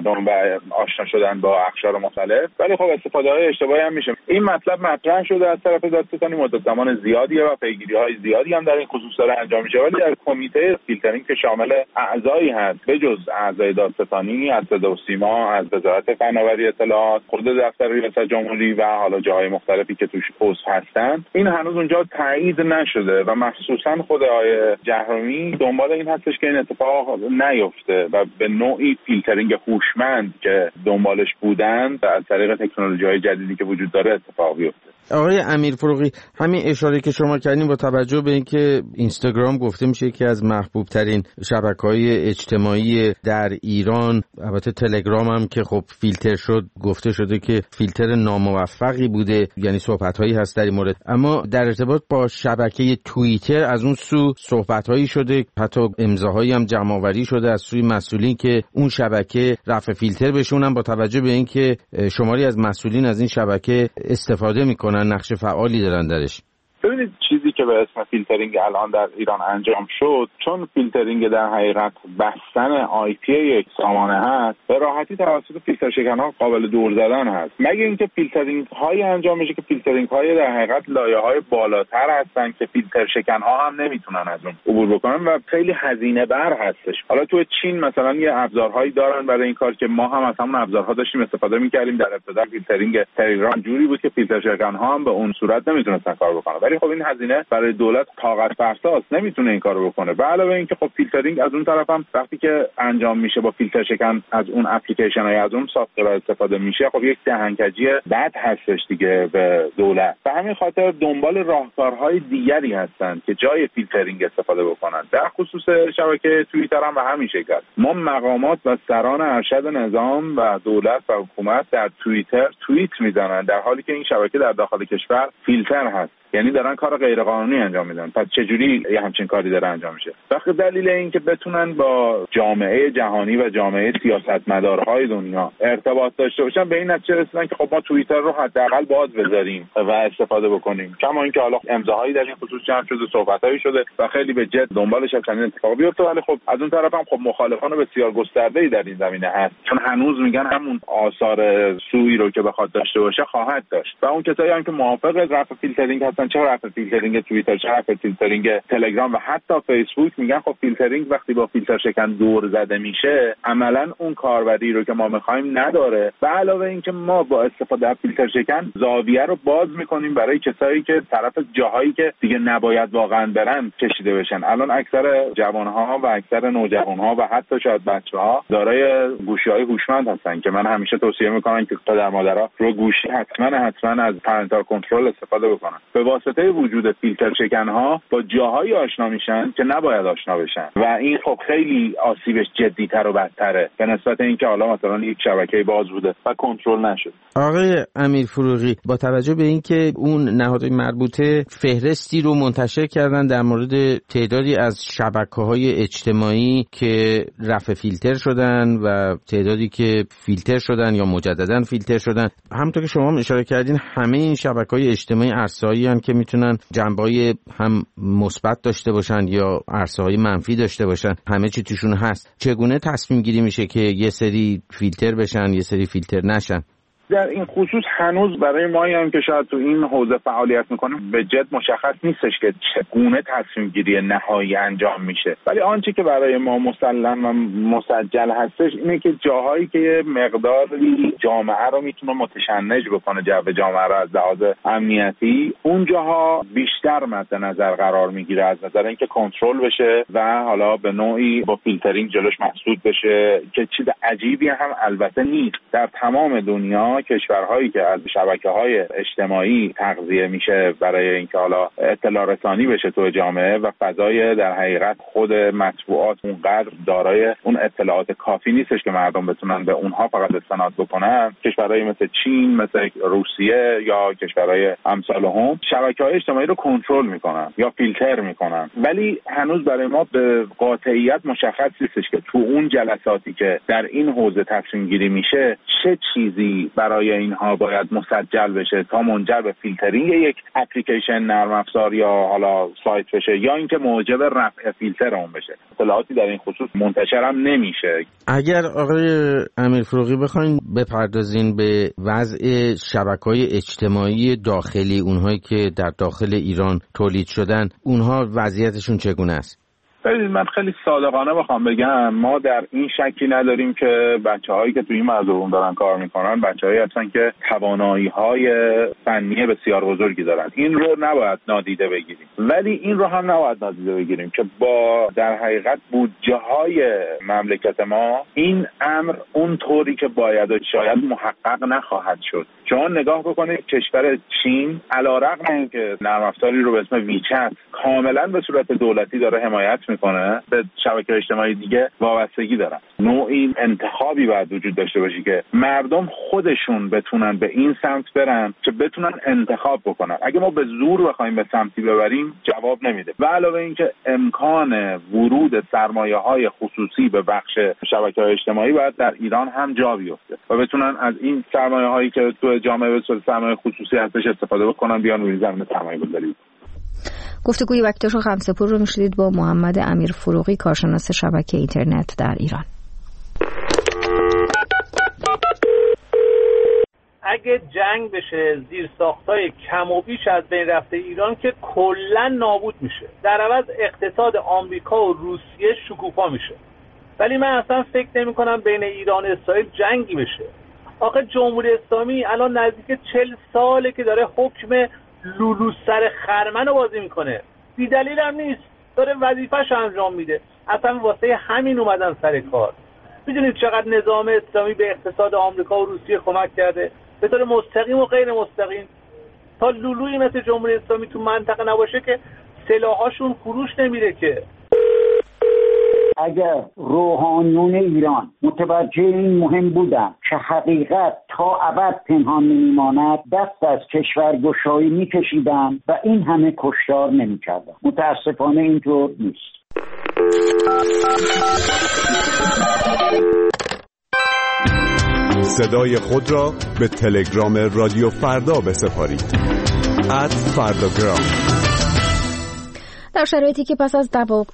مردم و آشنا شدن با اقشار مختلف، ولی خب استفاده‌های اشتباهی هم میشه. این مطلب مطرح شده از طرف دادستانی مدت زمان زیادیه و پیگیری‌های زیادی هم در این خصوص داره انجام میشه، ولی در کمیته فیلترینگ که شامل اعضایی هست به جز اعضای دادستانی، از صدا و سیما، از وزارت فناوری اطلاعات، خود دفتر ریاست جمهوری و حالا جاهای مختلفی که توش عضو هستن، این هنوز اونجا تایید نشده و مخصوصا خود آقای جهرومی دنبال این هستش که این اتفاق نیفته و به نوعی فیلترینگ هوشمند که دنبالش بودن از طریق تکنولوژی‌های جدیدی که وجود داره اتفاق بیفته. آقای امیرفروغی، همین اشاره که شما کردین با توجه به اینکه اینستاگرام گفته میشه که از محبوب ترین شبکه‌های اجتماعی در ایران، البته تلگرام هم که خب فیلتر شد، گفته شده که فیلتر ناموفقی بوده، یعنی صحبت‌هایی هست در این مورد. اما در ارتباط با شبکه توییتر از اون سو صحبت‌هایی شده، حتی امضاهایی هم جمع‌آوری شده از سوی مسئولین که اون شبکه رفع فیلتر بشونن، با توجه به اینکه شماری از مسئولین از این شبکه استفاده می‌کنن، نقش فعالی دارن درش. ببینید چیزی که به اسم فیلترینگ الان در ایران انجام شد، چون فیلترینگ در حقیقت بستن آی پی یک سامانه هست، به راحتی توسط فیلتر شکن‌ها قابل دور زدن هست. مگه اینکه فیلترینگ هایی انجام میشه که فیلترینگ های در حقیقت لایه‌های بالاتر هستن که فیلتر شکن‌ها هم نمیتونن از اون عبور بکنن و خیلی هزینه بر هستش. حالا تو چین مثلا یه ابزارهایی دارن برای این کار که ما هم از همون ابزارها داشتیم استفاده می‌کردیم. در ابتدا فیلترینگ تلگرام جوری بود که فیلتر شکن‌ها هم به اون صورت نمیتونستن کار بکنن، ولی خب این هزینه برای دولت طاقت فرساست، نمیتونه این کارو بکنه. به علاوه اینکه خب فیلترینگ از اون طرف هم وقتی که انجام میشه با فیلتر شکن از اون اپلیکیشن های از اون سافت‌ور استفاده میشه، خب یک دهنکجی بد هستش دیگه به دولت. به همین خاطر دنبال راهکارهای دیگری هستند که جای فیلترینگ استفاده بکنن. در خصوص شبکه توییتر هم به همین شکل است. ما مقامات و سران ارشد نظام و دولت و حکومت در توییتر توییت میزنن در حالی که این شبکه در داخل کشور فیلتر هست، یعنی دارن کار غیرقانونی انجام میدن. پس چجوری یه همچین کاری داره انجام میشه؟ وقتی دلیل این که بتونن با جامعه جهانی و جامعه سیاستمدارهای دنیا ارتباط داشته باشن، به این نتیجه رسیدن که خب ما توییتر رو حداقل باز بذاریم و استفاده بکنیم. کما اینکه حالا امضاهایی در این خصوص جمع شده، صحبتایی شده و خیلی به جد دنبالش هستن این اتفاق بیفته، ولی خب از اون طرف هم خب مخالفان بسیار گسترده‌ای در این زمینه هست، چون هنوز میگن همون آثار سوئی رو که بخواد داشته باشه خواهد داشت. و اون کسایی هم که موافق رفع فیلترینگ هستن، چه رفع فیلترینگ توییتر، چه رفع فیلترینگ تلگرام و حتی فیسبوک، میگن خب فیلترینگ وقتی با فیلتر شکن دور زده میشه عملاً اون کاربری رو که ما می‌خوایم نداره. و علاوه اینکه ما با استفاده از فیلتر شکن زاویه رو باز می‌کنیم برای کسایی که طرف جاهایی که دیگه نباید واقعاً برن کشیده بشن. الان اکثر جوان‌ها و اکثر نوجوان‌ها و حتی شاید بچه‌ها دارای گوشی‌های هوشمند هستن که من همیشه توصیه می‌کنم که پدر مادرها رو گوشی حتما از پرنتال کنترل استفاده بکنن. به واسطه وجود فیلتر شکن‌ها با جاهایی آشنا میشن که نباید آشنا بشن و این خب خیلی آسیبش جدی‌تر و بدتره به نسبت اینکه حالا مثلا یک شبکه باز بوده و کنترل نشد. آقای امیرفروغی، با توجه به اینکه اون نهادهای مربوطه فهرستی رو منتشر کردن در مورد تعدادی از شبکه‌های اجتماعی که رفع فیلتر شدن و تعدادی که فیلتر شدن یا مجدداً فیلتر شدن، همونطور که شما اشاره کردین همه این شبکه‌های اجتماعی عرصه‌ای هستن که میتونن جنبه‌های هم مثبت داشته باشن یا عرصه‌های منفی داشته باشن، همه چی توشون هست. چگونه تصمیم گیری میشه که یه سری فیلتر بشن یه سری فیلتر نشن؟ در این خصوص هنوز برای ما هم که شاید تو این حوزه فعالیت میکنیم به جد مشخص نیستش که چگونه تصمیم گیری نهایی انجام میشه، ولی آنچه که برای ما مسلم و مسجل هستش اینه که جاهایی که مقداری جامعه رو میتونه متشنج بکنه، جو جامعه رو از لحاظ امنیتی، اون جاها بیشتر مد نظر قرار میگیره از نظر اینکه کنترل بشه و حالا به نوعی با فیلترینگ جلوش مسدود بشه، که چیز عجیبی هم البته نیست. در تمام دنیا کشورهایی که از شبکه‌های اجتماعی تغذیه میشه برای اینکه حالا اطلاع رسانی بشه تو جامعه و فضای در حقیقت خود مطبوعات اونقدر دارای اون اطلاعات کافی نیستش که مردم بتونن به اونها فقط استناد بکنن، کشورهایی مثل چین، مثل روسیه یا کشورهای امثال هم شبکه‌های اجتماعی رو کنترل میکنن یا فیلتر میکنن، ولی هنوز برای ما به قاطعیت مشخص نیستش که تو اون جلساتی که در این حوزه تصمیم گیری میشه چه چیزی برای اینها باید مسجل بشه تا منجر به فیلترینگ یک اپلیکیشن نرم افزار یا حالا سایت بشه یا اینکه موجب رفع فیلتر اون بشه. اطلاعاتی در این خصوص منتشر هم نمیشه. اگر آقای امیرفروغی بخواید بپردازین به وضع شبکه‌های اجتماعی داخلی، اونهایی که در داخل ایران تولید شدن، اونها وضعیتشون چگونه است؟ من خیلی صادقانه بخوام بگم، ما در این شکی نداریم که بچه‌هایی که توی این مزرعه دارن کار میکنن بچه‌هایی هستن که توانایی‌های فنی بسیار بزرگی دارن. این رو نباید نادیده بگیریم، ولی این رو هم نباید نادیده بگیریم که با در حقیقت بودجه‌های مملکت ما این امر اون طوری که باید و شاید محقق نخواهد شد. چون نگاه بکنید کشور چین علیرغم اینکه نرم افزاری رو به اسم ویچت کاملا به صورت دولتی داره حمایت میکنه، به شبکه اجتماعی دیگه وابستگی دارن. نوعی انتخابی باید وجود داشته باشه که مردم خودشون بتونن به این سمت برن که بتونن انتخاب بکنن. اگه ما به زور بخوایم به سمتی ببریم جواب نمیده. و علاوه اینکه امکان ورود سرمایه‌های خصوصی به بخش شبکه‌های اجتماعی باید در ایران هم جا بیفته و بتونن از این سرمایه‌هایی که تو جامعه به صورت سرمایه خصوصی هستش استفاده بکنن، بیان روی زمین سرمایه‌گذاری. گفتگوی وقتش و خمسه‌پور رو میشنید با محمد امیرفروغی، کارشناس شبکه اینترنت در ایران. اگه جنگ بشه زیرساخت‌های کم و بیش از بین رفته ایران که کلاً نابود میشه، در عوض اقتصاد آمریکا و روسیه شکوفا میشه. ولی من اصلا فکر نمی‌کنم بین ایران و اسرائیل جنگی بشه. آخه جمهوری اسلامی الان نزدیک 40 ساله که داره حکم لولو سر خرمن رو بازی میکنه، بی دلیل هم نیست، داره وظیفه‌ش انجام میده. اصلا واسه همین اومدن سر کار. میدونید چقدر نظام اسلامی به اقتصاد آمریکا و روسیه کمک کرده به طور مستقیم و غیر مستقیم؟ تا لولویی مثل جمهوری اسلامی تو منطقه نباشه که سلاحاشون فروش نمیره که. اگر روحانیون ایران متوجه این مهم بودن که حقیقت تا ابد پنهان نمیماند، دست از کشورگشایی میکشیدن و این همه کشتار نمیکردن. متاسفانه اینطور نیست. صدای خود را به تلگرام رادیو فردا بسپارید. @فرداگرام. در شرایطی که پس از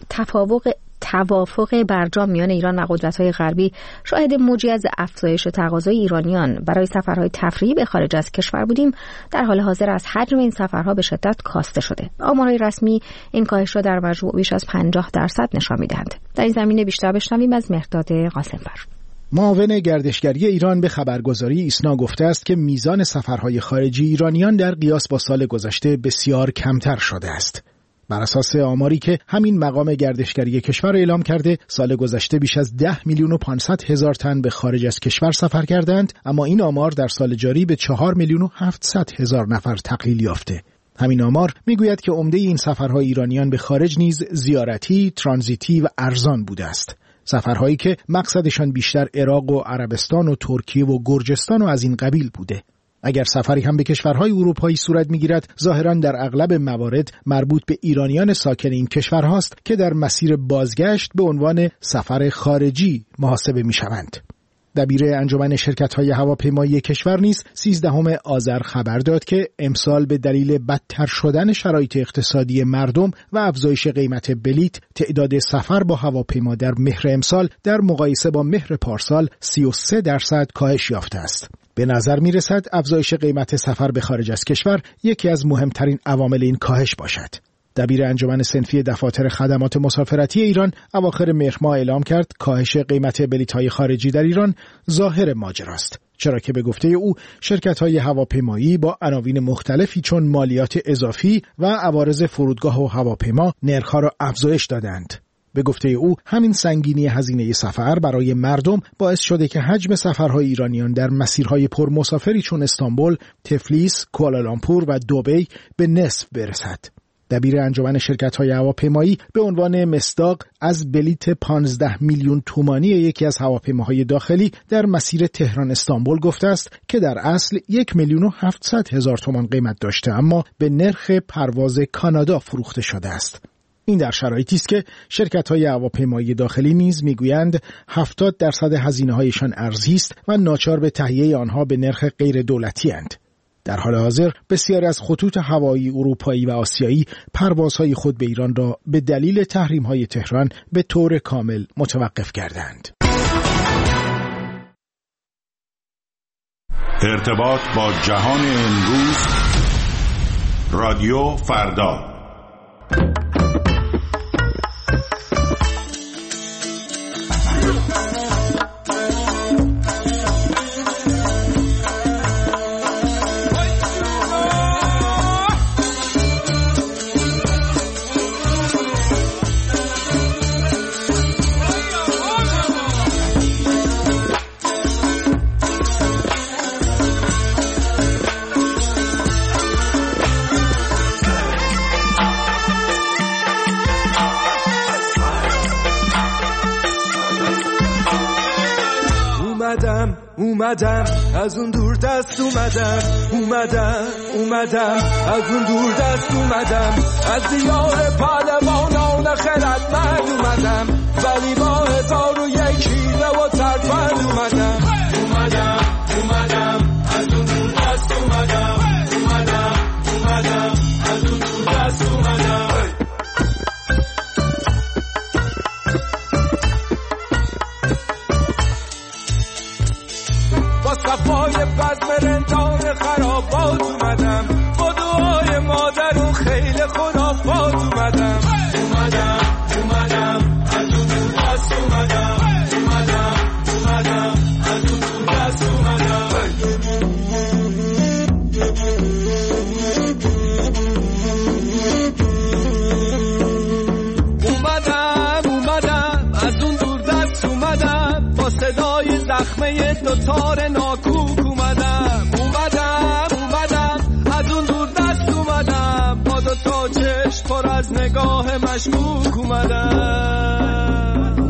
توافق برجام میان ایران و قدرت‌های غربی شاهد موجی از افزایش تقاضای ایرانیان برای سفرهای تفریحی به خارج از کشور بودیم، در حال حاضر از حجم این سفرها به شدت کاسته شده. آمارهای رسمی این کاهش را در مجموع بیش از 50% نشان می‌دهند. در این زمینه بیشتر بشنویم از مهرداد قاسم‌فر. معاون گردشگری ایران به خبرگزاری ایسنا گفته است که میزان سفرهای خارجی ایرانیان در قیاس با سال گذشته بسیار کمتر شده است. بر اساس آماری که همین مقام گردشگری کشور اعلام کرده، سال گذشته بیش از 10,500,000 تن به خارج از کشور سفر کردند، اما این آمار در سال جاری به 4,700,000 نفر تقلیل یافته. همین آمار میگوید که عمده این سفرهای ایرانیان به خارج نیز زیارتی، ترانزیتی و ارزان بوده است. سفرهایی که مقصدشان بیشتر عراق و عربستان و ترکیه و گرجستان و از این قبیل بوده. اگر سفری هم به کشورهای اروپایی صورت میگیرد، ظاهراً در اغلب موارد مربوط به ایرانیان ساکن این کشورهاست که در مسیر بازگشت به عنوان سفر خارجی محاسبه میشوند. دبیر انجمن شرکت‌های هواپیمایی کشور نیز 13 آذر خبر داد که امسال به دلیل بدتر شدن شرایط اقتصادی مردم و افزایش قیمت بلیط، تعداد سفر با هواپیما در مهر امسال در مقایسه با مهر پارسال 33% کاهش یافته است. به نظر می رسد افزایش قیمت سفر به خارج از کشور یکی از مهمترین عوامل این کاهش باشد. دبیر انجمن صنفی دفاتر خدمات مسافرتی ایران اواخر مهر ماه اعلام کرد کاهش قیمت بلیط‌های خارجی در ایران ظاهر ماجراست، چرا که به گفته او شرکت‌های هواپیمایی با عناوین مختلفی چون مالیات اضافی و عوارض فرودگاه و هواپیما نرخ‌ها را افزایش دادند. به گفته او همین سنگینی هزینه سفر برای مردم باعث شده که حجم سفرهای ایرانیان در مسیرهای پرمسافری چون استانبول، تفلیس، کوالالامپور و دبی به نصف برسد. دبیر انجمن شرکت‌های هواپیمایی به عنوان مصداق از بلیت 15 میلیون تومانی یکی از هواپیماهای داخلی در مسیر تهران استانبول گفته است که در اصل 1,700,000 تومان قیمت داشته، اما به نرخ پرواز کانادا فروخته شده است. این در شرایطی است که شرکت‌های هواپیمایی داخلی نیز میگویند 70% هزینه‌هایشان ارزی است و ناچار به تهیه آنها به نرخ غیر دولتی اند. در حال حاضر بسیاری از خطوط هوایی اروپایی و آسیایی پروازهای خود به ایران را به دلیل تحریم‌های تهران به طور کامل متوقف کردند. ارتباط با جهان امروز، رادیو فردا. اومدم از اون دور دست اومدم از اون دور دست اومدم، از دیار پهلوانان خردمند اومدم، ولی با 1001 حیله و ترفند اومدم از اون دور دست اومدم از اون دور دست اومدم. صفای بزم رندان خرابات اومدم، با دعای مادر و خیل خرافات اومدم از اون دور دست اومدم از اون دور دست اومدم. اومدم از اون دور دست اومدم، با صدای زخمه دوتار ناکوک اومدم از اون دور دست اومدم، با دوتا چشم پر از نگاه مشکوک اومدم.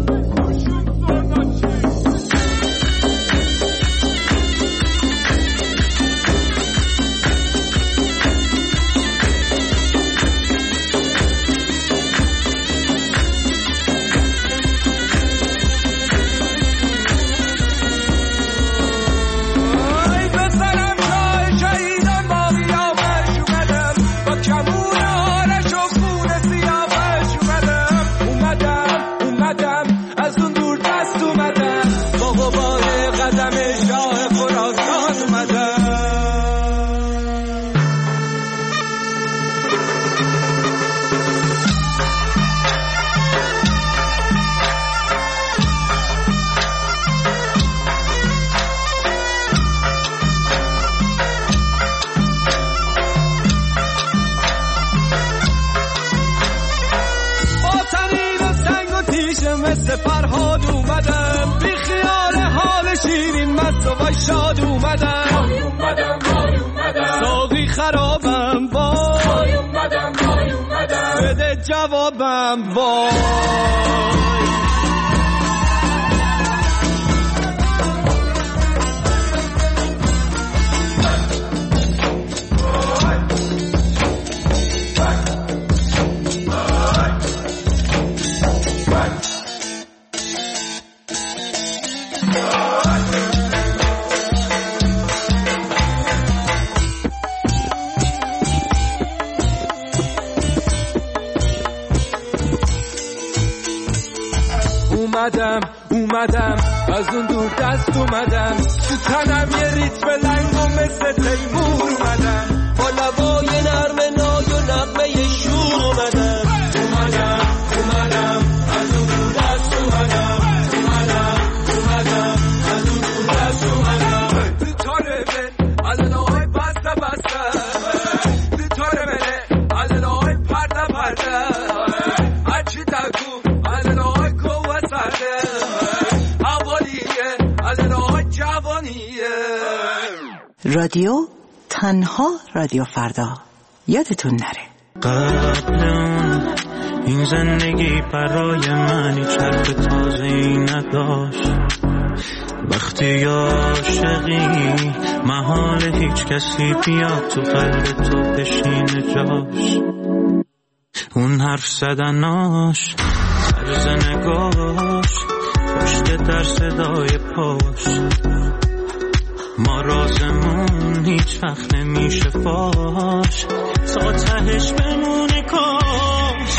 فرهاد اومدم، بی خیال حال شیرین مست و شاد اومدم ساقی خرابم وای اومدم بده جوابم وای. اومدم از اون دور دست اومدم، تو تنم یه ریتم لنگ و مثل تیمور اومدم، با لبای نرم نای و نغمه شور اومدم از اون دور دست اومدم از اون دور دست اومدم. تو تاره من علنای بسته تو تاره منه علنای پرده هرچی تکو علنای کوه سرده رادیو تنها رادیو فردا، یادتون نره. قبل اون این زندگی برای من هیچ حرف تازه‌ای نداشت، وقتی عاشقی محال هیچ کسی بیاد تو قلب تو بشینه جاش. اون حرف زدناش، طرز نگاش، پشت در صدای پاش. ما رازمون هیچ وقت نمیشه فاش، تا تهش بمونه کاش.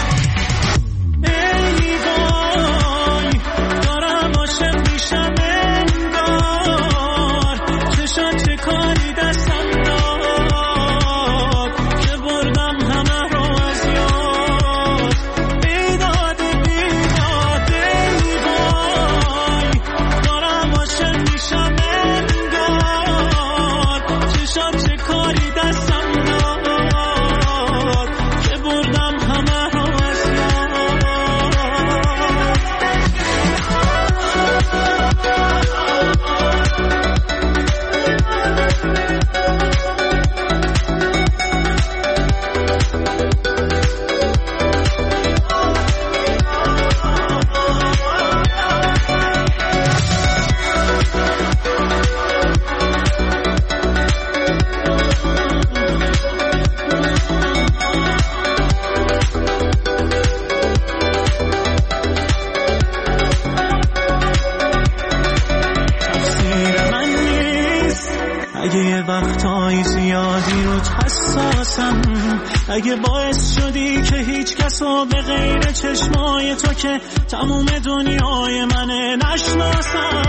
ای وای دارم عاشق میشم انگار، چشات چه کاری دستم داد که بردم همه رو از یاد. بیداد بیداد ای وای دارم عاشق میشم انگار، چشات چه کاری دستم داد که بردم همه رو از یاد. اگه یه وقتایی زیادی رو حساسم، اگه باعث شدی که هیچ کسو به غیر چشمای تو که تموم دنیای منه نشناسم،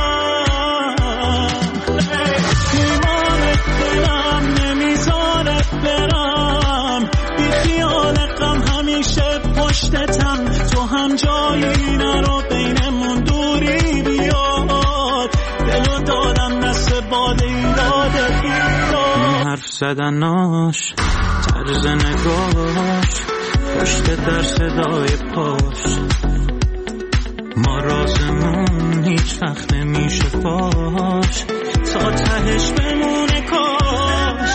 ایمانت دلم نمیذاره برم، بی خیال غم همیشه پشتتم، تو هم جایی نرو بینمون دوری بیاد، دلو دادم دست باد ایراد ایراد. حرف زدناش، طرز نگاش، پشت در صدای پاش. ما رازمون هیچ وقت نمیشه فاش، تا تهش بمونه کاش.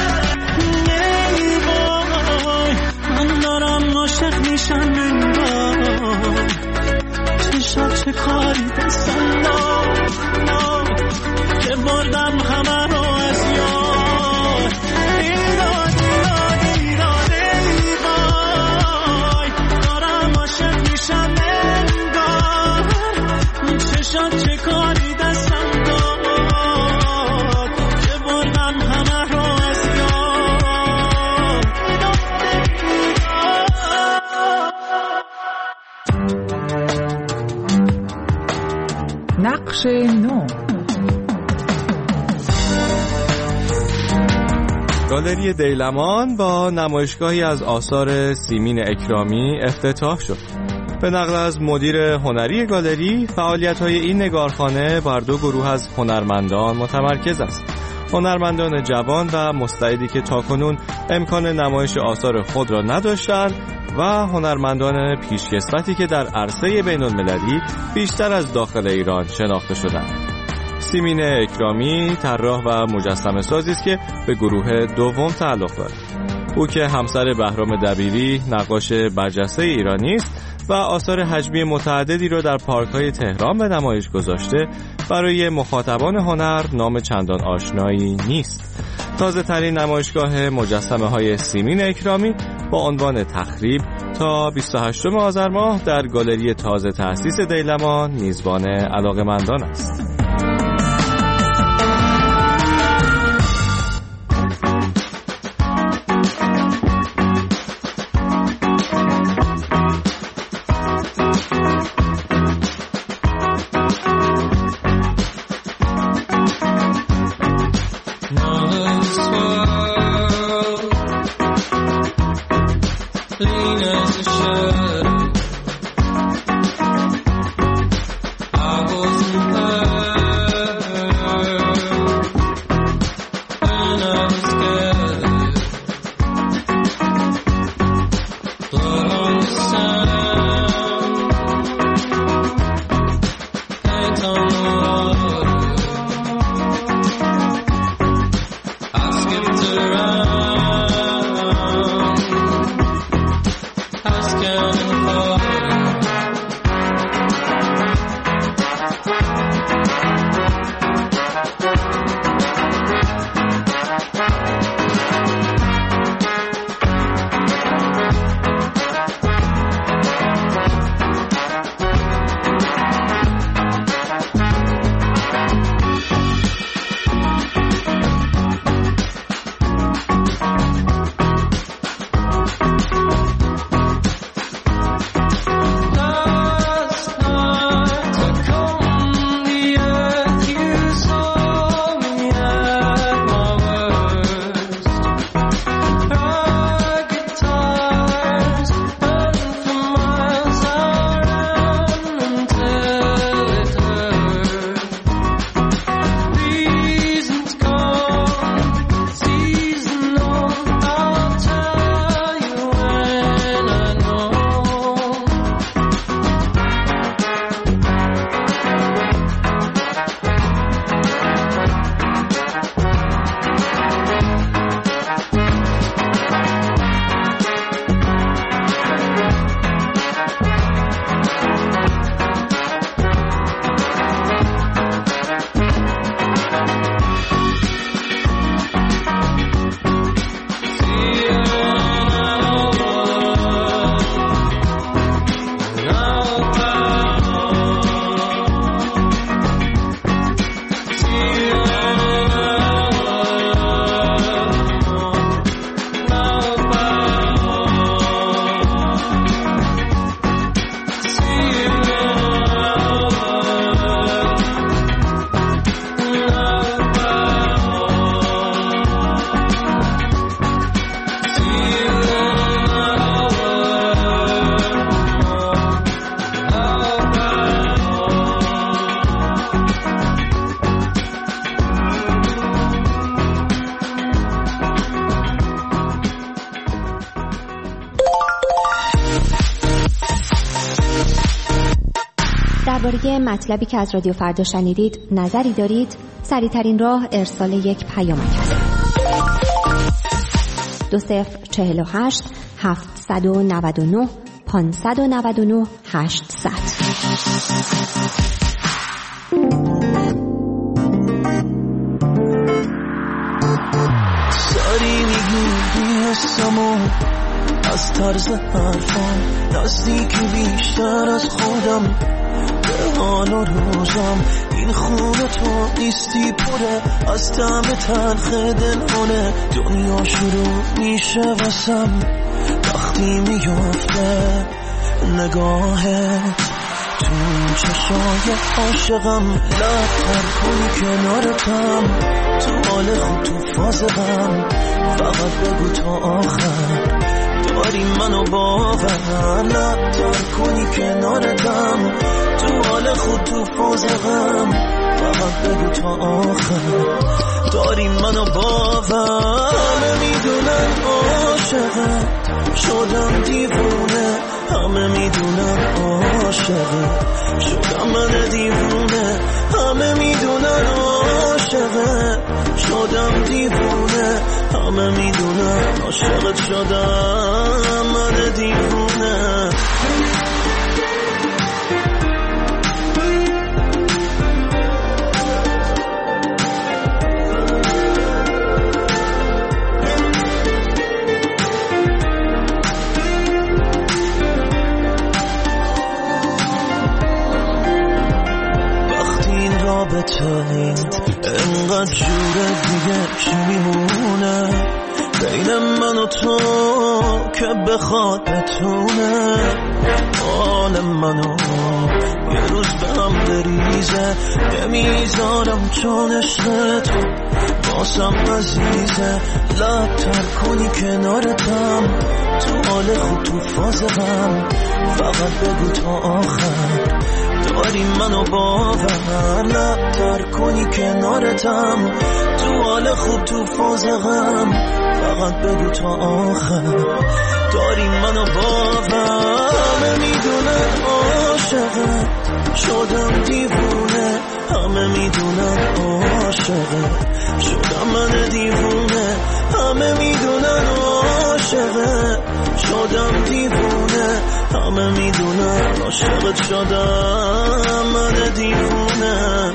ای وای من دارم عاشق میشم انگار، چشات چه کاری دستم داد که بردم همه رو از یاد. ایراد ایراد ایراد ای وای دارم عاشق میشم انگار، چشات چه کاری دستم داد که بردم همه رو از یاد. نقش نو. گالری دیلمان با نمایشگاهی از آثار سیمین اکرامی افتتاح شد. به نقل از مدیر هنری گالری، فعالیت‌های این نگارخانه بر دو گروه از هنرمندان متمرکز است. هنرمندان جوان و مستعدی که تاکنون امکان نمایش آثار خود را نداشتند و هنرمندان پیشکسوتی که در عرصه بین‌المللی بیشتر از داخل ایران شناخته شدند. سیمین اکرامی طراح و مجسمه سازی است که به گروه دوم تعلق دارد. او که همسر بهرام دبیری نقاش برجسته ایرانی است و آثار حجمی متعددی را در پارک‌های تهران به نمایش گذاشته، برای مخاطبان هنر نام چندان آشنایی نیست. تازه ترین نمایشگاه مجسمه‌های سیمین اکرامی با عنوان تخریب تا 28 آذر ماه در گالری تازه تأسیس دیلمان میزبان علاقه‌مندان است. درباره مطلبی که از رادیو فردا شنیدید نظری دارید؟ سریع‌ترین راه ارسال یک پیامک است. 2048 799 599 800. ساری میگی حسمو از طرز حرفم نزدیکی بیشتر از خودم به حال و روزم این خونه تو نیستی پره از طعم تلخ دلانه دنیا شروع میشه واسم وقتی میفته نگاهت تو چشای عاشقم لبتر کنی کنارتم تو حال خود تو فاز غم فقط بگو تا آخر داری منو باور لبتر کنی کنارتم تو حال خود تو فاز غم فقط بگو تا آخر داری منو باور همه میدونن عاشقم شدم دیوونه همه میدونن عاشقم شدم من دیوونه همه میدونن عاشقم شدم دیوونه همه میدونن عاشقت شدم من دیوونه انقدر جوره دیگه چی میمونه بین من و تو که بخواد بتونه حال منو یه روز به هم بریزه نمیذارم چون عشق تو واسم عزیزه لبتر کنی کنارتم تو حال خود تو فاز غم فقط بگو تا آخر داری منو باور لبتر کنی کنارتم تو حال خوب تو فاز غم فقط بگو تا آخر داری منو باور همه میدونن عاشقم شدم دیوونه همه میدونن عاشقم شدم من دیوونه همه میدونن عاشقم شدم دیوونه همه میدونن عاشقت شدم من دیوونه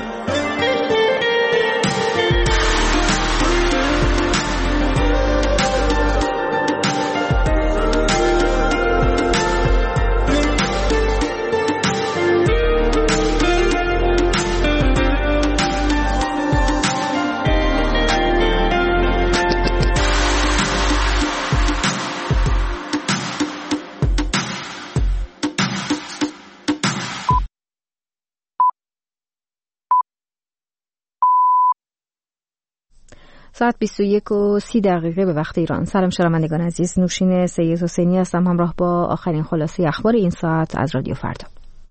ساعت 21:30 به وقت ایران. سلام شنوندگان عزیز، نوشین سید حسینی هستم همراه با آخرین خلاصه اخبار این ساعت از رادیو فردا.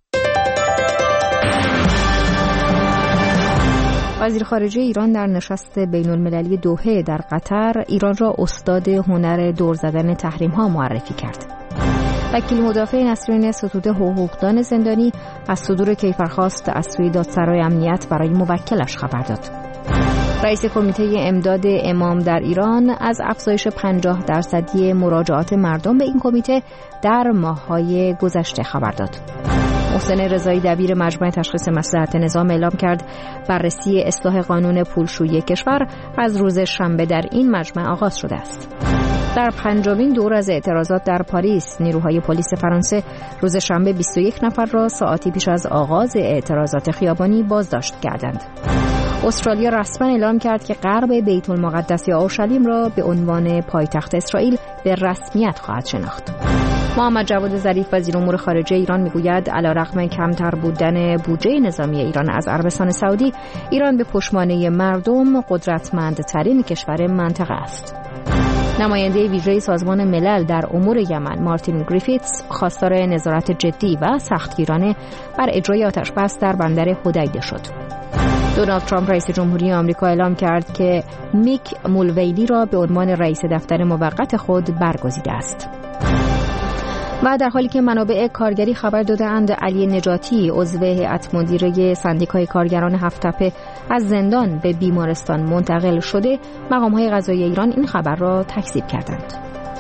وزیر خارجه ایران در نشست بین المللی دوحه در قطر ایران را استاد هنر دور زدن تحریم‌ها معرفی کرد. وکیل مدافع نسرین ستوده حقوقدان زندانی از صدور کیفرخواست از سوی دادسرای امنیت برای موکلش خبر داد. رئیس کمیته امداد امام در ایران از افزایش 50% مراجعات مردم به این کمیته در ماه‌های گذشته خبر داد. محسن رضایی دبیر مجمع تشخیص مصلحت نظام اعلام کرد بررسی اصلاح قانون پولشویی کشور از روز شنبه در این مجمع آغاز شده است. در پنجمین دور از اعتراضات در پاریس، نیروهای پلیس فرانسه روز شنبه 21 نفر را ساعتی پیش از آغاز اعتراضات خیابانی بازداشت کردند. استرالیا رسما اعلام کرد که غرب بیت المقدس یا اورشلیم را به عنوان پایتخت اسرائیل به رسمیت خواهد شناخت. محمد جواد ظریف وزیر امور خارجه ایران میگوید علیرغم کمتر بودن بودجه نظامی ایران از عربستان سعودی، ایران به پشتوانه مردم قدرتمندترین کشور منطقه است. نماینده ویژه سازمان ملل در امور یمن مارتین گریفیتس خواستار نظارت جدی و سختگیرانه بر اجرای آتش‌بس در بندر حدیده شد. دونالد ترامپ رئیس جمهوری آمریکا اعلام کرد که میک مولویلی را به عنوان رئیس دفتر موقت خود برگزیده است. و در حالی که منابع کارگری خبر داده‌اند علی نجاتی عضو هیئت مدیره سندیکای کارگران هفت‌تپه از زندان به بیمارستان منتقل شده، مقام‌های قضایی ایران این خبر را تکذیب کردند.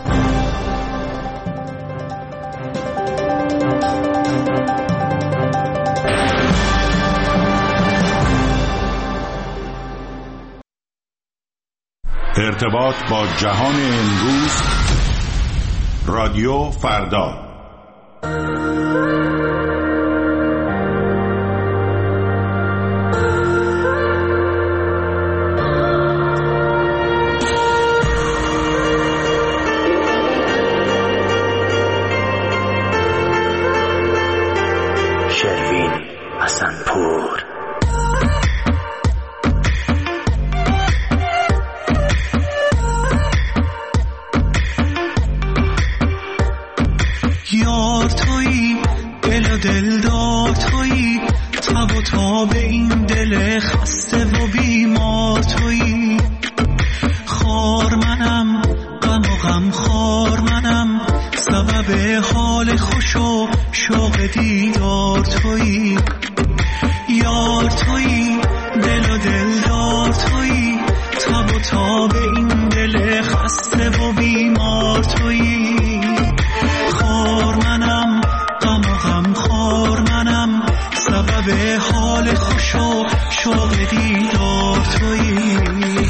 ارتباط با جهان امروز، رادیو فردا. شروین حسنپور. یار تویی، دل و دلدار تویی، تب و تاب این دل خسته و بیمار تویی. خار منم، غم و غم خار منم، سبب حال خوش و شوق دیدار تویی. یار تویی، دل و دلدار تویی، تب و تاب این دل خسته و بیمار تویی. خار منم، غم و غم خار منم، سبب حال خوش و شوق دیدار تویی.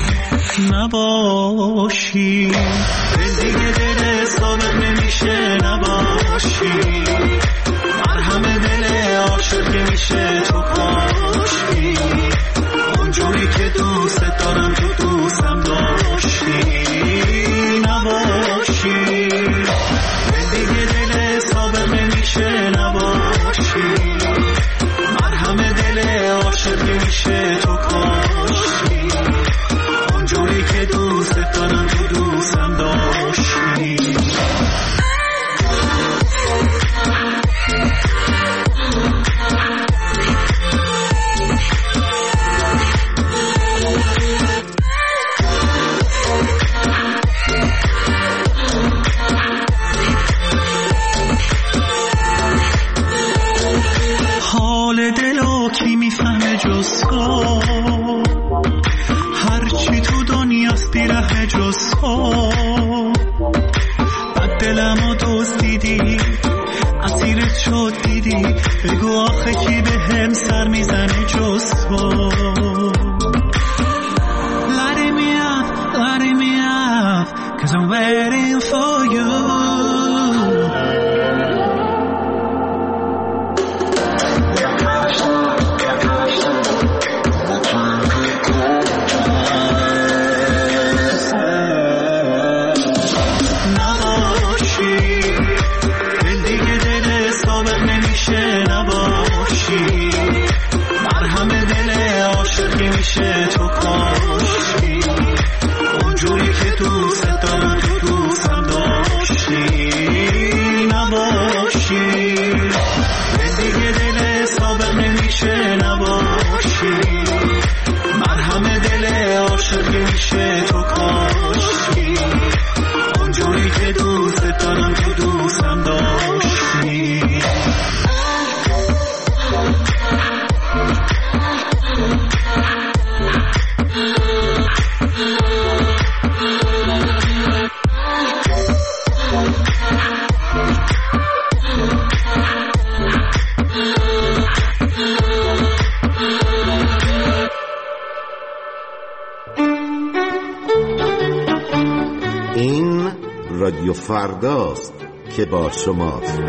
نباشی دل دیگه دل صادق نمیشه، نباشی مرهم دل عاشق که میشه تو کاشی. اونجوری که دوست دارم تو دوستم داشتی. نباشی دل دیگه دل صابر نمیشه، نباشی مرهم دل عاشق که میشه تو کاشی. اونجوری که دوست دارم تو دوستم داشتی. حال دلو کی میفهمه جز تو، هرچی تو دنیاست بیره جز تو. بد دلمو دزدیدی، اسیرت شد دیدی، بگو آخه کی به هم سر میزنه جز تو. Lighting me up, 'cause I'm waiting for you. مرهم دل عاشق میشه تو کاشی. اونجوری که دوست دارم تو دوستم داشتی. نباشی دل دیگه دل صابر نمیشه، نباشی مرهم دل عاشق میشه تو کاشی. اونجوری که دوست دارم تو دوستم داشتی. این رادیو فرداست که با شماست.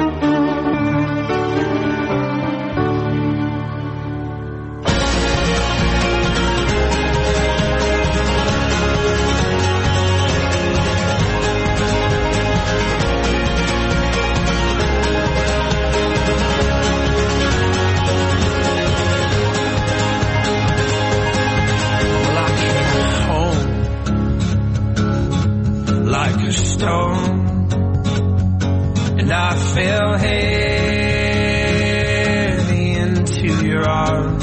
moved home, and I fell heavy into your arms.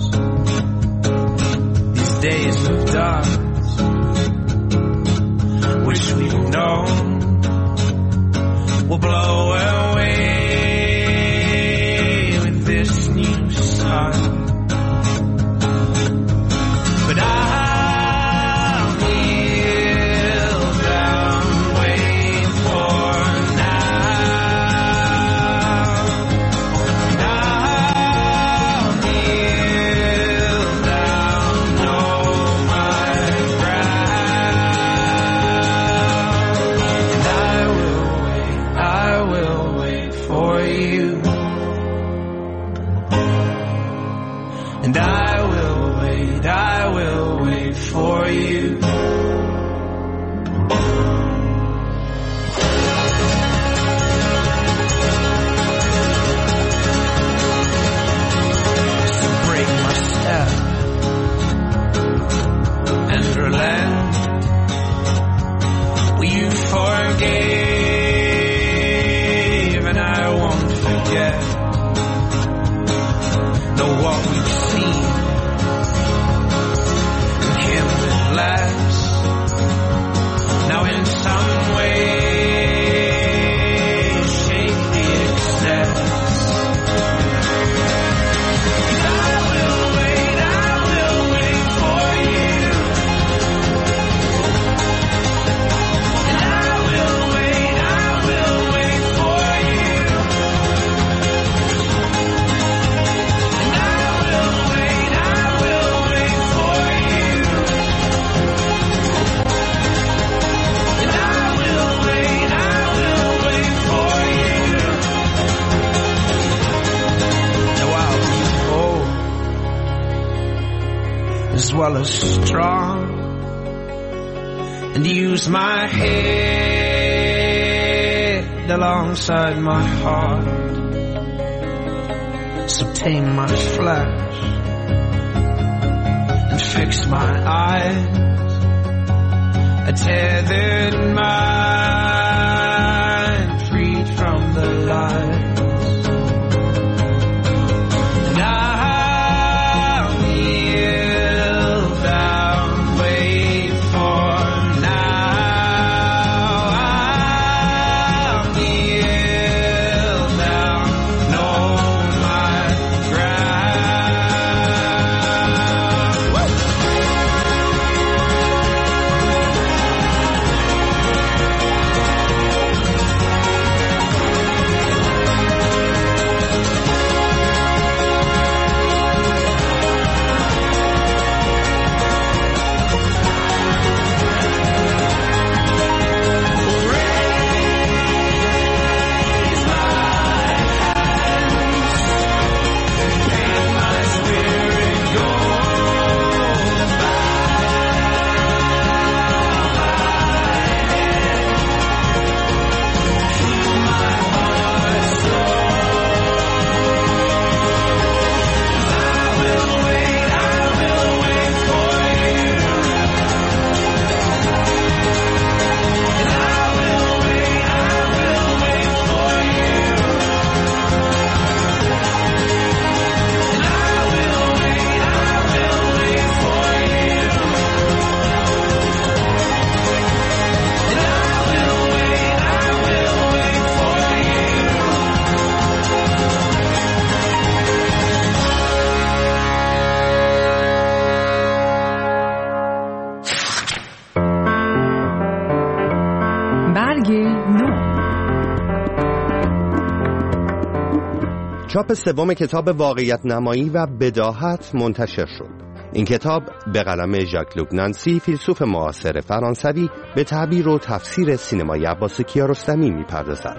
These days of dust, wish we'd known, will blow away with this new sun. But I'll kneel down, wait for now. And I'll kneel down, know my ground. And I will wait for you. And I will wait for you. So break my step and relent. Will you forgive? And I won't forget. Know what we've seen. Now in some way shape the excess. I will wait for you. And I will wait for you. And I will wait for you. As well as strong, and use my head alongside my heart, so tame my flesh and fix my eyes, a tethered mind freed from the light. چاپ سوم کتاب واقعیت نمایی و بداهت منتشر شد. این کتاب به قلم ژاک لوک نانسی، فیلسوف معاصر فرانسوی، به تعبیر و تفسیر سینمای عباس کیارستمی می‌پردازد.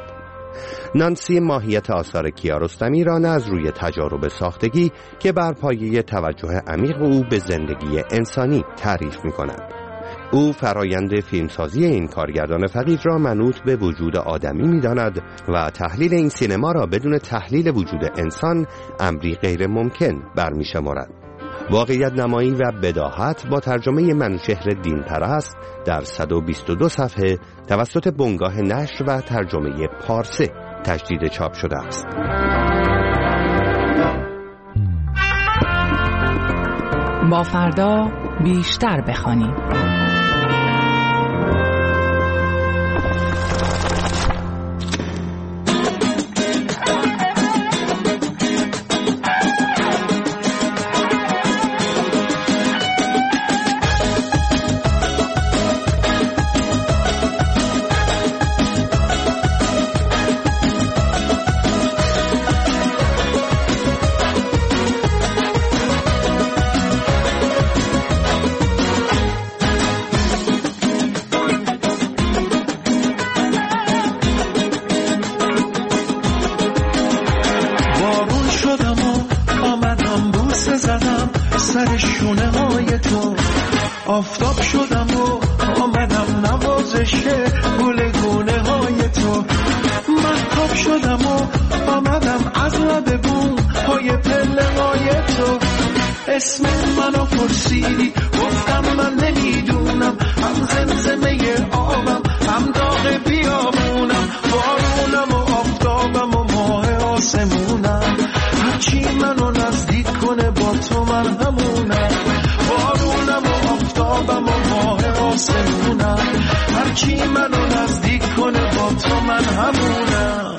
نانسی ماهیت آثار کیارستمی را نه از روی تجارب ساختگی که بر پایه توجه عمیق او به زندگی انسانی تعریف می‌کند. او فرایند فیلمسازی این کارگردان فقید را منوط به وجود آدمی می‌داند و تحلیل این سینما را بدون تحلیل وجود انسان امری غیر ممکن برمی‌شمارد. واقعیت نمایی و بداهت با ترجمه منوشهر دین پرست در 122 صفحه توسط بنگاه نشر و ترجمه پارسه تجدید چاپ شده است. با فردا بیشتر بخوانیم. آفتاب شدم و آمدم نوازش گل گونه های تو. مهتاب شدم و آمدم از لب بوم های پله های تو. اسم منو پرسیدی گفتم من نمیدونم، هم زمزمه آبم هم داغ بیابونم، بارونم و آفتابم و ماه آسمونم. هرچی منو نزدیک کنه با تو من همونم، بارونم و آفتابم و ماه آسمونم. هرچی منو نزدیک کنه با تو من همونم.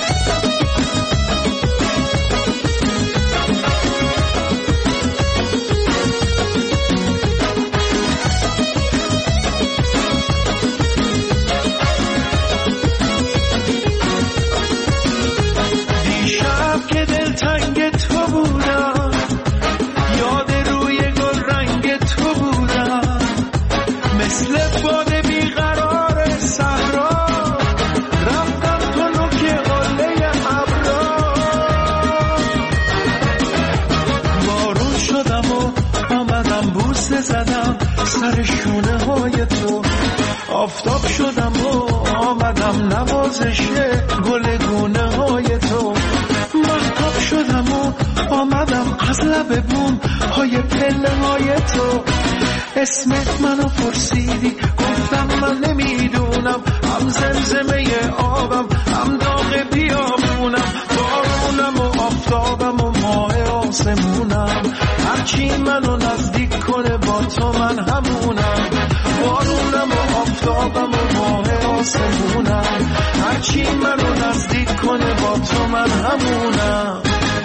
سر شونه های تو. آفتاب شدم و آمدم نوازش گل گونه های تو. مهتاب شدم و آمدم از لب بوم های پله های تو. اسمت منو پرسیدی گفتم من نمیدونم، هم زمزمه آبم هم داغ بیابونم، بارونم و آفتابم و ماه آسمونم. هرچی منو نزدیک کنه با تو من همونم، بارونم و آفتابم و ماه آسمونم. هرچی منو نزدیک کنه با تو من همونم.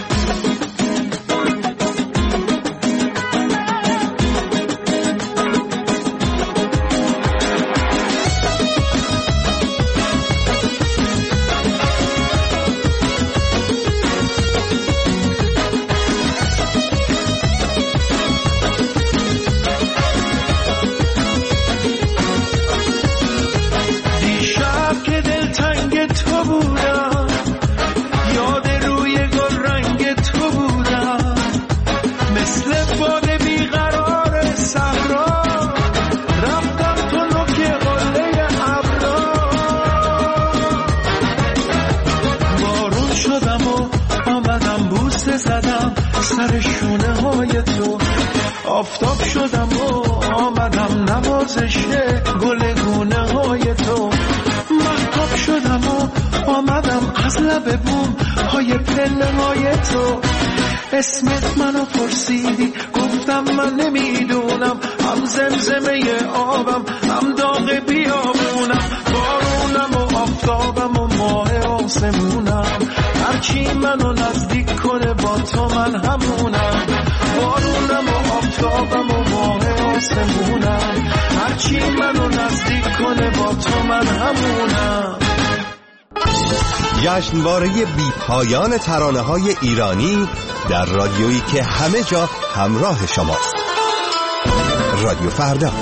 سر شونه های تو. آفتاب شدم و آمدم نوازش گل گونه های تو. مهتاب شدم و آمدم از لب بوم های پله های تو. اسمت منو پرسیدی گفتم من نمیدونم، هم زمزمه آبم هم داغ بیابونم، بارونم و آفتابم و ماه آسمونم. هرچی منو نزدیک کنه با تو من همونم، بارونم و آفتابم و ماه آسمونم. هرچی منو نزدیک کنه با تو من همونم. جشنواره بی پایان ترانه‌های ایرانی در رادیویی که همه جا همراه شماست. رادیو فردا.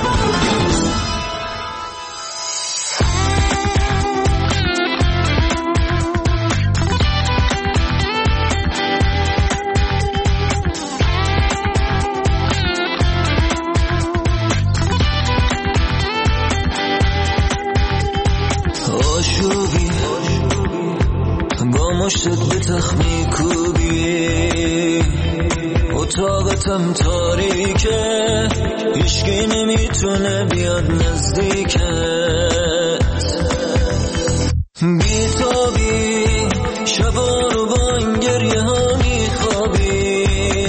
مشتت به تخمی کوبی اتاقتم تاریکه، هیچکی نمیتونه بیاد نزدیکت. بیتابی شبا رو با این گریه ها میخوابی،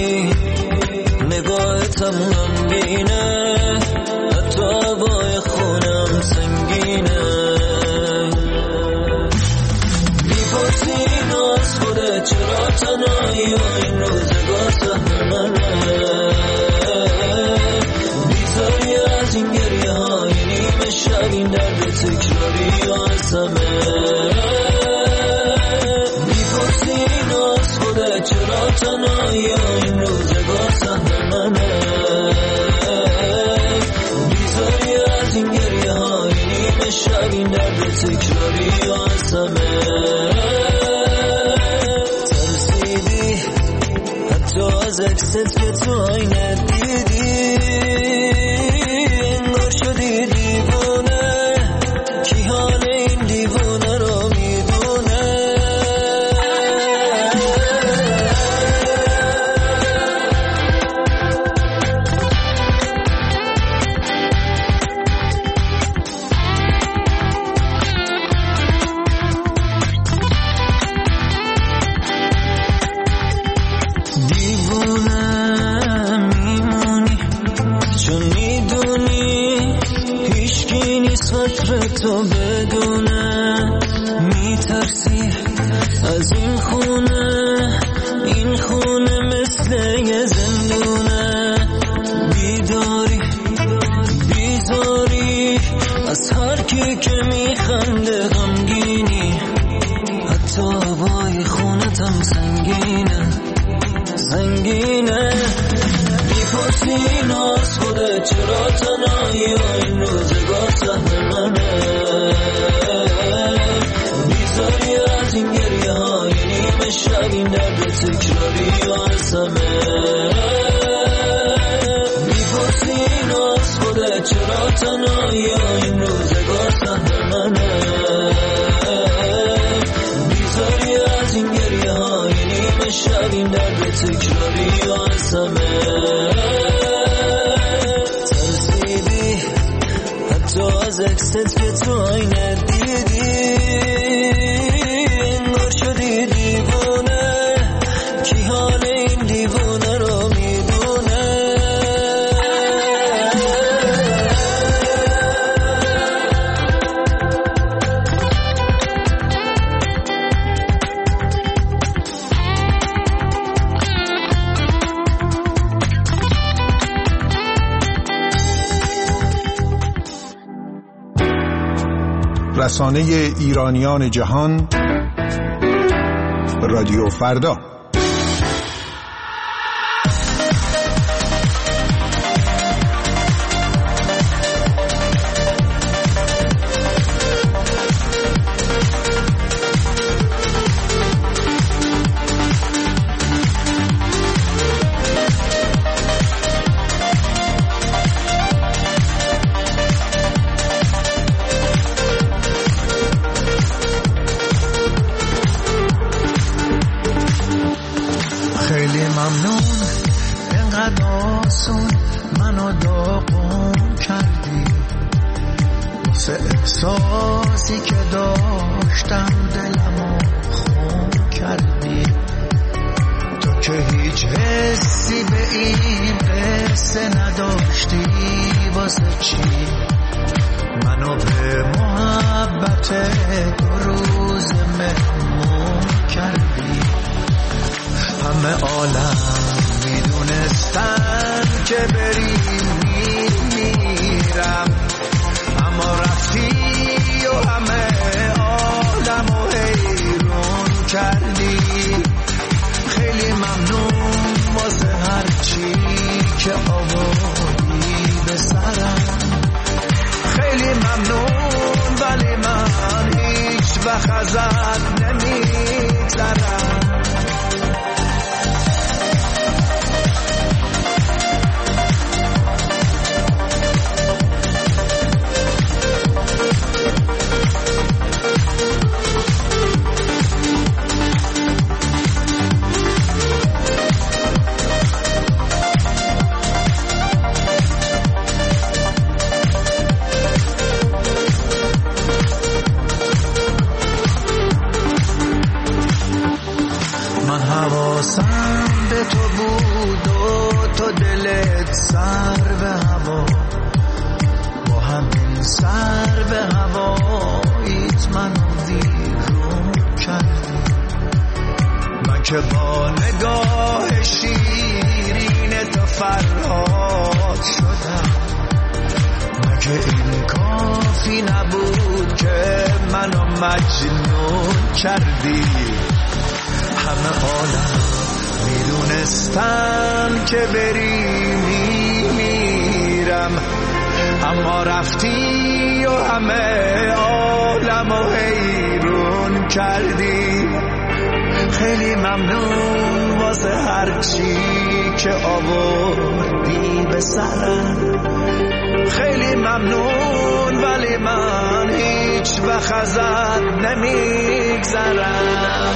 نگاهتم غمگینه، حتی هوای خونم سنگینه. میپرسی اینو از خودت چرا تنهایی و این روزگار سهم منه، بیزاری از این گریه های نیمه شب، این درد تکراری و عزمه. میپرسی اینو از خودت چرا تنهایی و این روزگار سهم منه، بیزاری از این گریه های نیمه شب، این درد تکراری و عزمه. ترسیدی حتی از عکست که تو آینه دیدی، انگار شدی دیوونه، کی حال این دیوونه رو میدونه. تو بدونه میترسی از این خونه مثل یه زندونه. بیداری بیزاری از هر کی که میخنده غمگینی، حتی هوای خونتم سنگینه. میپرسی اینو از خودت چرا تنهایی و این روزگار سهم منه، بیزاری از این گریه های نیمه شب، این درد تکراری و عزمه. میپرسی اینو از خودت چرا تنهایی و این روزگار سهم منه، بیزاری از این گریه های نیمه شب، این درد تکراری و عزمه. ترسیدی حتی از عکست که تو آینه دیدی، انگار شدی دیوونه، کی حال این دیوونه رو میدونه. رسانه ایرانیان جهان، رادیو فردا. احساسی که داشتم دلمو خون کردی، تو که هیچ حسی به این قصه نداشتی، واسه چی منو به محبت 2 روز مهمون کردی؟ همه عالم میدونستن که بری میرم، اما رفتی و همه عالمو حیرون کردی. خیلی ممنون واسه هر چی که آوردی به سرم، خیلی ممنون، ولی من هیچ وقت ازت نمیگذرم. که با نگاه شیرین تا فرهاد شدم. مگه این کافی نبود که منو مجنون کردی؟ همه عالم میدونستن که بری میمیرم، اما رفتی و همه عالمو حیرون کردی. خیلی ممنون واسه هرچی که آوردی به سرم، خیلی ممنون ولی من هیچ وقت ازت نمیگذرم.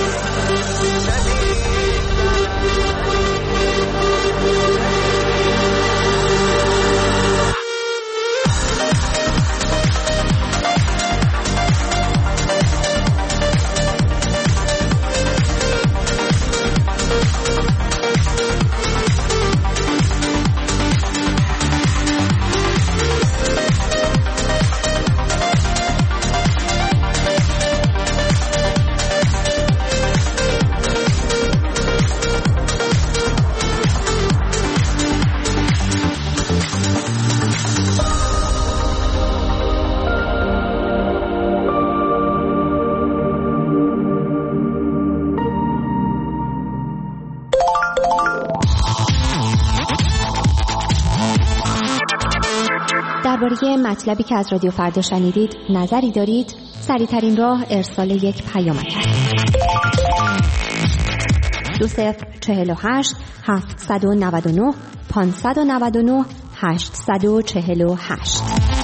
درباره مطلبی که از رادیو فردا شنیدید نظری دارید؟ سریع‌ترین راه ارسال یک پیامک است. 2048 799 599 848.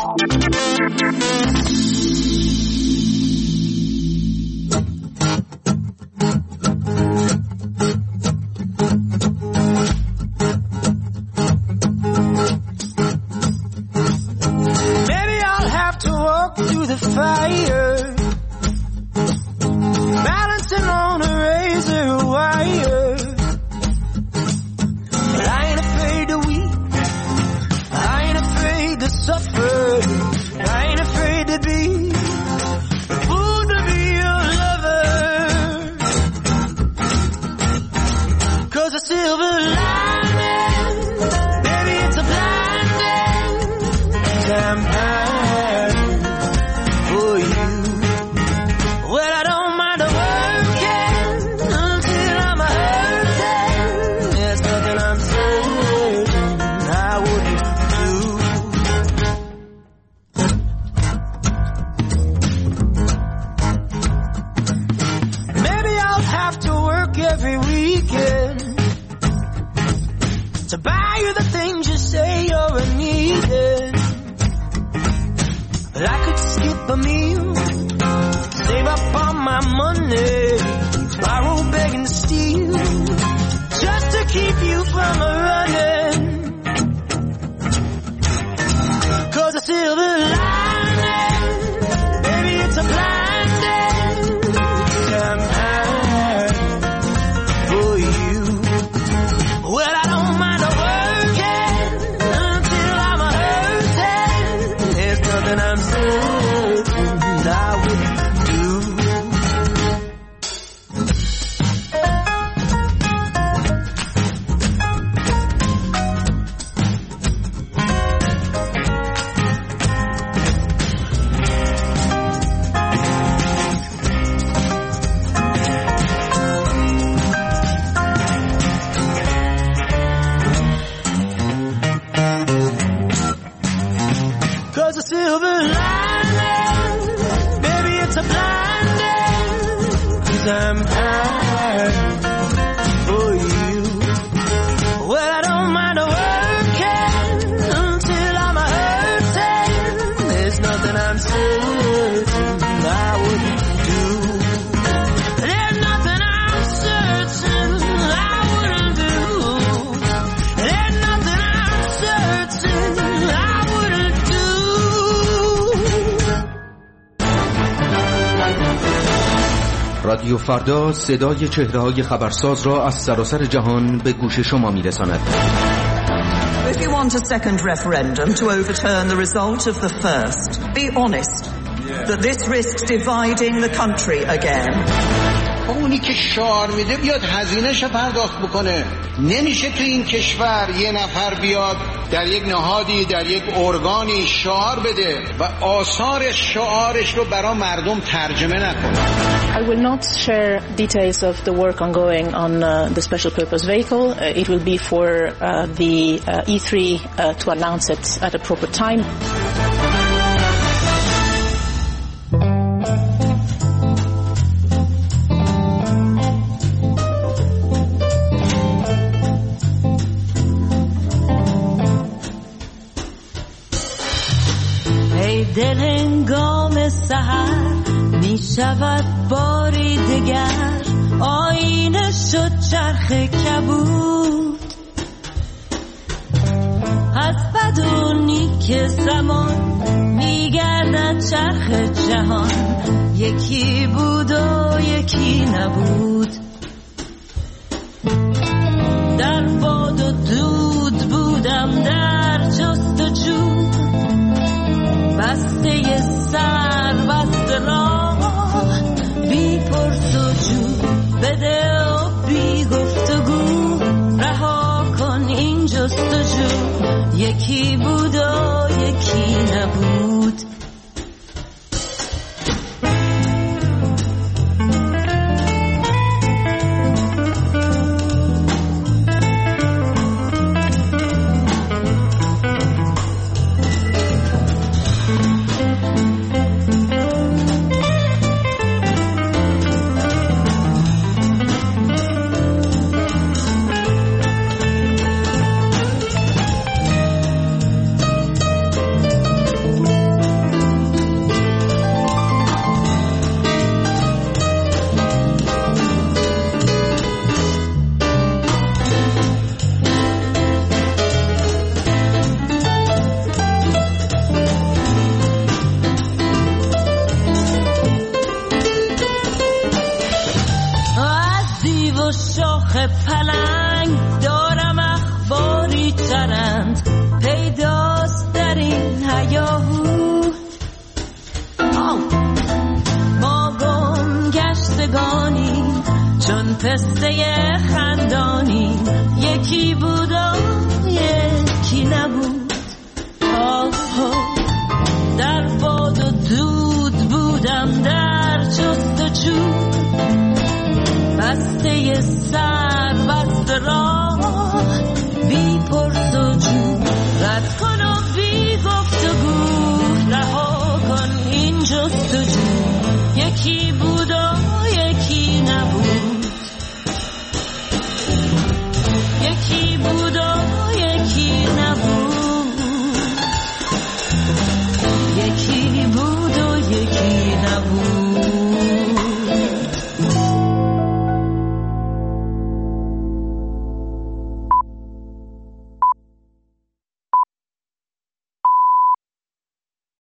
رادیو فردا صدای چهره‌های خبرساز را از سراسر جهان به گوش شما می‌رساند. If you want a second referendum to overturn the result of the first, be honest that this risks dividing the country again. اونی که شعار میده بیاد هزینه‌شو پرداخت بکنه. نمیشه تو این کشور یه نفر بیاد در یک نهادی، در یک ارگانی شعار بده و آثار شعارش رو برای مردم ترجمه نکنه. I will not share details of the work ongoing on the special purpose vehicle. It will be for the E3 to announce it at a proper time. دل هنگام سحر می شود باری دگر، آینه شد چرخ کبود از بدونی که زمان می گردد چرخ جهان، یکی بود و یکی نبود. در باد و دود بودم در جستجو، بسته سر بسته راه، بی پرس و جو بده و بی گفتگو، رها کن این جستجو، یکی بود و یکی نبود. پلنگ دارم اخباری چرند، پیداست در این هیاهو. ما گم گشتگانی چون پسته خندانی، یکی بود و یکی نبود. در باد و دود بودم در جستجو، بسته سر بسته راه، بی پرس و جو رد کن و بی گفتگو، رها کن این جستجو، یکی بود و یکی نبود. یکی بود و یکی نبود. یکی بود و یکی نبود.